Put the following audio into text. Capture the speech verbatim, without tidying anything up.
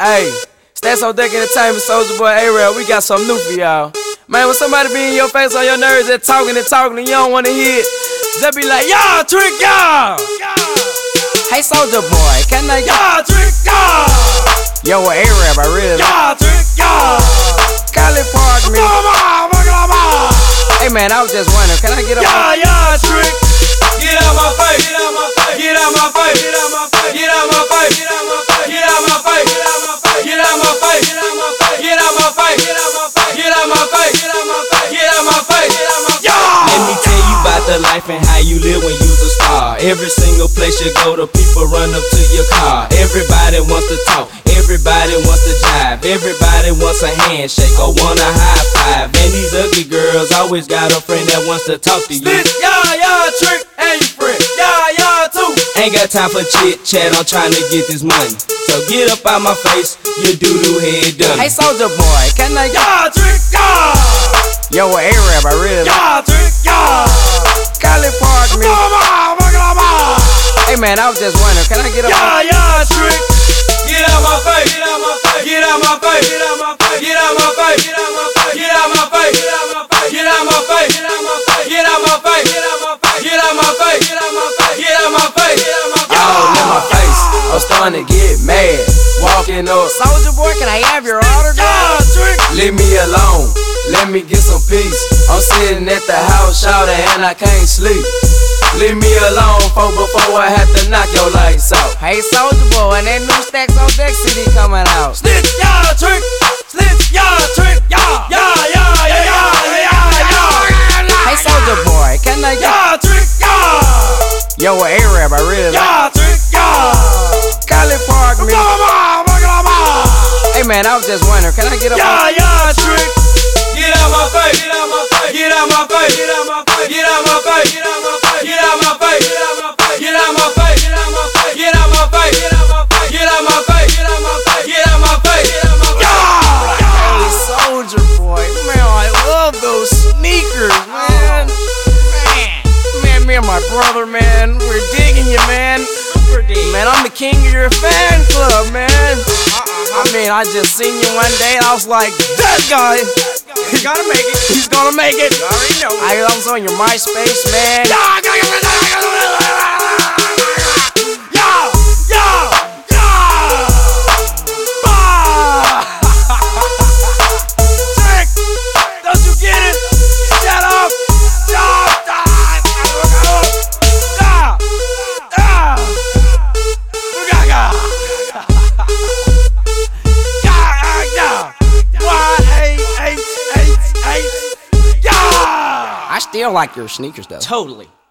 Hey, Stats on Deck Entertainment, Soulja Boy, A-Rap, we got something new for y'all. Man, when somebody be in your face on your nerves, they're talking and talking and you don't wanna hear it, just be like, y'all, trick y'all! Hey, Soulja Boy, can I y'all trick y'all? Yo, with A-Rap, I really like y'all trick y'all! Cali Park, me. Hey, man, I was just wondering, can I get up? Y'all, y'all trick! Get out my face! Get out my face! Get out my face! Get out my face! Get out my face! Get out my face! Get out my face! Get out my face! Get out my face! Get out my face! Get out my face! Get out my face! Get out my face! Get out my face! Get out my face! Let me tell you about the life and how you live when you's a star. Every single place you go, the people run up to your car. Everybody wants to talk, everybody wants to jive, everybody wants a handshake or want a high five. And these ugly girls always got a friend that wants to talk to you. Snitch, y'all, y'all trick, and you friend, y'all, y'all too. Ain't got time for chit chat, I'm trying to get this money. So get up out my face, you doo-doo head done. Hey, Soulja Boy, can I y'all trick y'all? Yo, with A-Rap, I really like y'all trick y'all. Cali Park, me. Hey, man, I was just wondering, can I get up? Y'all, y'all trick. Get out my face. Get out my face. Get out my face. Get out my face. Get out my face. Get out my face. Get out my face. Get out my face. Get out my face. Get out my face. Get out my face. Get out my face. Get out my face. Get out my face. Get out my face. Y'all in my face. I'm starting to get mad. Walking up. Soulja Boy, can I have your autograph? Y'all trick. Leave me alone. Let me get some peace. I'm sitting at the house, shouting, and I can't sleep. Leave me alone, for before I have to knock your lights out. Hey, Soulja Boy, and that new Stacks on Deck C D coming out. Snitch, y'all trick, snitch, y'all trick, y'all, y'all, y'all, y'all, y'all, y'all. Hey, Soulja Boy, can I get y'all trick, y'all? Yo, with A-Rap, I really like y'all trick, y'all. Cali Park, me. Hey, man, I was just wondering, can I get up? Y'all, y'all trick. Get out my face, get out my face, get out my face, get out my face, get out my face, get out my face, get out my face, get out my face, get out my face, get out my face, get out my face, get out my face, get out my face, get out my face, get out my face, get out my face. Hey, Soulja Boy, man, I love those sneakers, man. Man, man, me and my brother, man, we're digging you, man. Man, I'm the king of your fan club, man. I mean, I just seen you one day and I was like, that guy, he's gonna make it. He's gonna make it. You already know. I was on your MySpace, man. Yeah, yeah, yeah. Trick, don't you get it? Shut up. Stop. I still like your sneakers though. Totally.